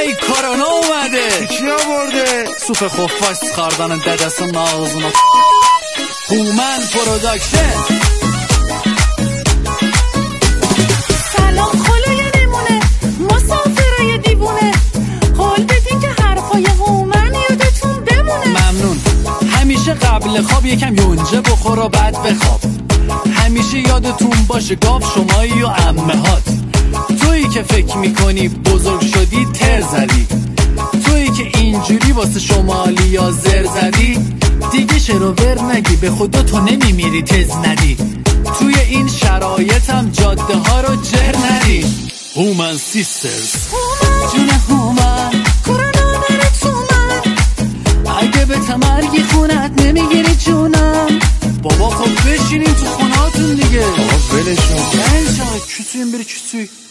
ey کرونا اومده. کی آورده؟ سوپ خفاش خاردن ددسın ağzına. هومن پروداکشن. سلام خلوی نمونه مسافرای دیوونه، قول بدین که حرفای هومن یادتون بمونه. ممنون. همیشه قبل خواب یکم یونجه بخور و بعد بخواب. همیشه یادتون باشه گاو شمایی و عمه هات. تویی که فکر میکنی بزرگ شدی تر زدی، تویی که اینجوری واسه شمالی یا زر زدی، دیگه شروور نگی به خدا تو نمیمیری تز ندی. توی این شرایطم جاده ها رو جر ندی. هومن سیسترز جون هومن کرونا نره تو من، اگه به تمرگی خونت نمیگیری جونم. بابا خب بشینین تو خونهاتون دیگه. بابا ولشون. Gel kütüğün bir kütüğü.